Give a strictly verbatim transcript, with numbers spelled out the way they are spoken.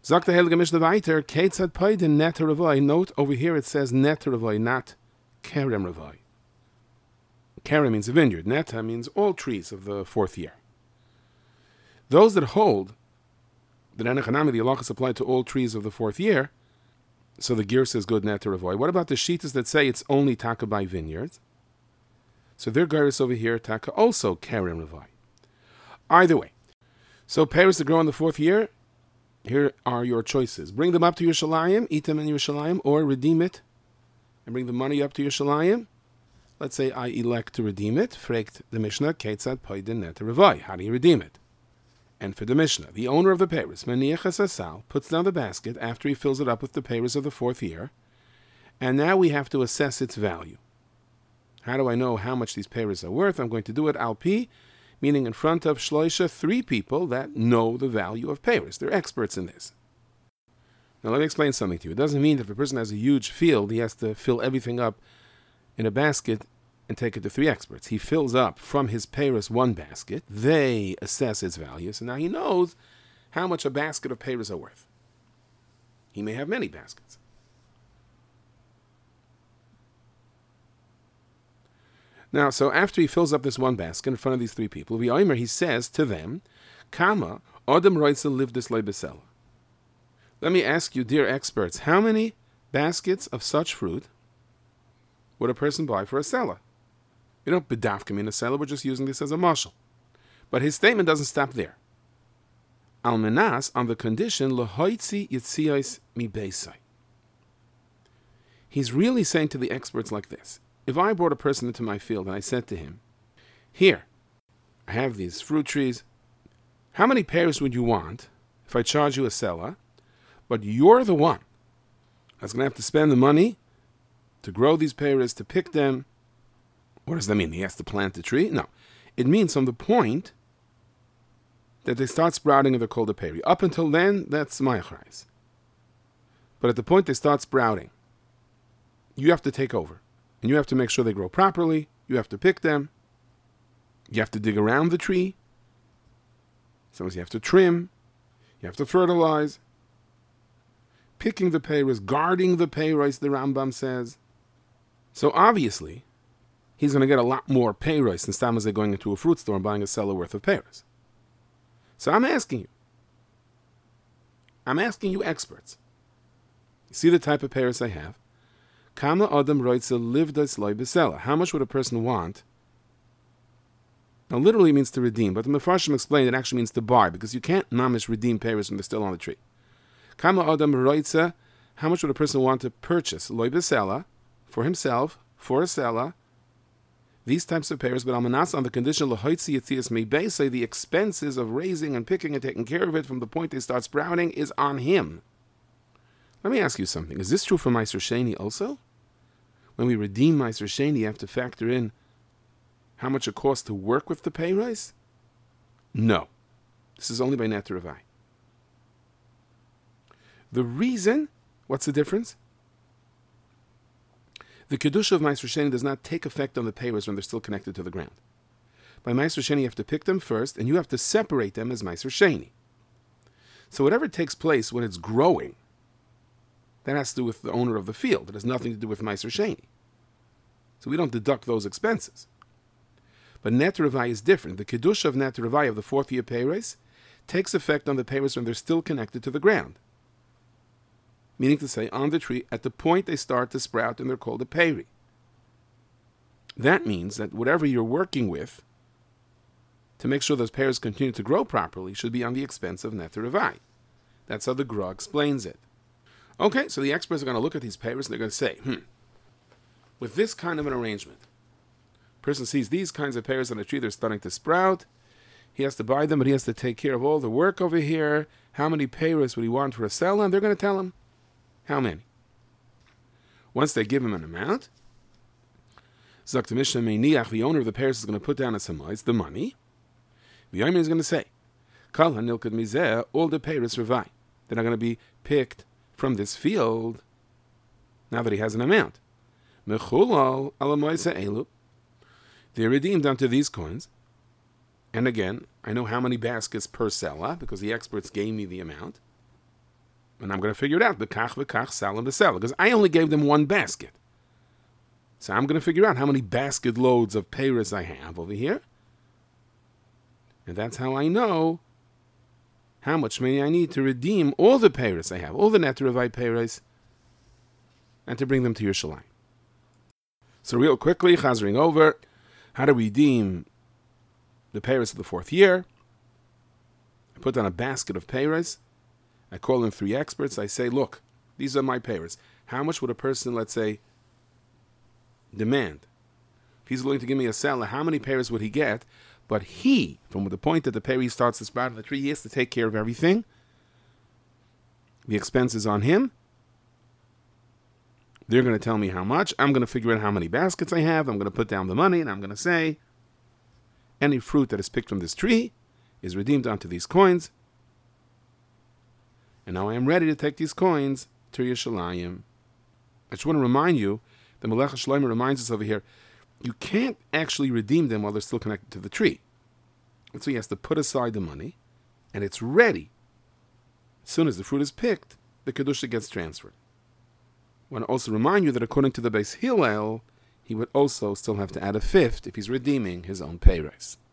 Sagt der Heilige Mishnah weiter, Ketzad Paiden Neter Ravai. Note over here it says Neter Ravai, not Kerem Ravai. Kerem means a vineyard. Neta means all trees of the fourth year. Those that hold that Enechanami, the halachas apply to all trees of the fourth year, so the gear says good Neter Ravai. What about the shitas that say it's only taka by vineyards? So their gears over here, taka also Kerem Ravai. Either way. So pears that grow in the fourth year, here are your choices. Bring them up to Yerushalayim, eat them in Yerushalayim, or redeem it and bring the money up to Yerushalayim. Let's say I elect to redeem it. Fragt the Mishnah, Ketzad Paiden Neter Ravai. How do you redeem it? And for the Mishnah, the owner of the pears, Maniachas Asal, puts down the basket after he fills it up with the pears of the fourth year, and now we have to assess its value. How do I know how much these pears are worth? I'm going to do it al pi, meaning in front of shloisha, three people that know the value of pears. They're experts in this. Now let me explain something to you. It doesn't mean that if a person has a huge field, he has to fill everything up in a basket and take it to three experts. He fills up from his pears one basket. They assess its value. So now he knows how much a basket of pears are worth. He may have many baskets. Now, so after he fills up this one basket in front of these three people, V'yomer, he says to them, Kama, Odem Roitzel live this lebesela. Let me ask you, dear experts, how many baskets of such fruit would a person buy for a seller? You don't bedafka in a seller, we're just using this as a mashal. But his statement doesn't stop there. Almenas, on the condition, Lehoitzi Yitzios mi Beisai. He's really saying to the experts like this. If I brought a person into my field and I said to him, here, I have these fruit trees. How many pears would you want if I charge you a seller? But you're the one that's going to have to spend the money to grow these pears, to pick them. What does that mean? He has to plant the tree? No. It means from the point that they start sprouting and they're called a peri. Up until then, that's mayachrais. But at the point they start sprouting, you have to take over. And you have to make sure they grow properly. You have to pick them. You have to dig around the tree. Sometimes you have to trim. You have to fertilize. Picking the pears, guarding the pears, the Rambam says. So obviously, he's going to get a lot more pears than Stam as they're going into a fruit store and buying a cellar worth of pears. So I'm asking you. I'm asking you experts. You see the type of pears I have? Kama Adam Roitzel live das loy besela. How much would a person want? Now, literally means to redeem, but the Mefarshim explained it actually means to buy, because you can't mamish redeem pears when they're still on the tree. Kama Adam Roitzel, how much would a person want to purchase loy besela for himself, for a seller? These types of pears, but almanas on the condition lahoitzi yitzias may bay say the expenses of raising and picking and taking care of it from the point they start sprouting is on him. Let me ask you something. Is this true for Meiser Sheni also? When we redeem Meiser Sheni, you have to factor in how much it costs to work with the pay rise? No. This is only by Neter Ravai. The reason, what's the difference? The Kedusha of Meiser Sheni does not take effect on the pay rise when they're still connected to the ground. By Meiser Sheni, you have to pick them first, and you have to separate them as Meiser Sheni. So whatever takes place when it's growing, that has to do with the owner of the field. It has nothing to do with Meiser Sheni. So we don't deduct those expenses. But Neter Ravai is different. The Kedusha of Neter Ravai of the fourth year payres takes effect on the payres when they're still connected to the ground. Meaning to say, on the tree, at the point they start to sprout, and they're called a peri. That means that whatever you're working with to make sure those pears continue to grow properly should be on the expense of Neter Ravai. That's how the Gra explains it. Okay, so the experts are going to look at these pears and they're going to say, hmm, with this kind of an arrangement, person sees these kinds of pears on a tree, they're starting to sprout, he has to buy them, but he has to take care of all the work over here. How many pears would he want for a seller? And they're going to tell him how many. Once they give him an amount, Zakt Mishnah Meiniach, the owner of the pears, is going to put down as hamais the money. The Yomer is going to say, Kal hanilkad mizeh, all the pears ravai. They're not going to be picked from this field now that he has an amount. Mechulal alamoisa elu. They're redeemed unto these coins. And again, I know how many baskets per seller because the experts gave me the amount. And I'm going to figure it out. The kach v'kach salam b'sel. Because I only gave them one basket. So I'm going to figure out how many basket loads of peiros I have over here. And that's how I know how much money I need to redeem all the peiros I have, all the Neteravai peiros, and to bring them to Yerushalayim. So real quickly, chazering over, how to redeem the peiros of the fourth year. I put down a basket of peiros. I call in three experts. I say, look, these are my peiros. How much would a person, let's say, demand? If he's willing to give me a seller, how many peiros would he get? But he, from the point that the peri starts to sprout in the tree, he has to take care of everything. The expense is on him. They're going to tell me how much. I'm going to figure out how many baskets I have. I'm going to put down the money, and I'm going to say, any fruit that is picked from this tree is redeemed onto these coins. And now I am ready to take these coins to Yerushalayim. I just want to remind you, the Melech HaShlomo reminds us over here, you can't actually redeem them while they're still connected to the tree. And so he has to put aside the money, and it's ready. As soon as the fruit is picked, the Kedusha gets transferred. I want to also remind you that according to the Beis Hillel, he would also still have to add a fifth if he's redeeming his own peiros.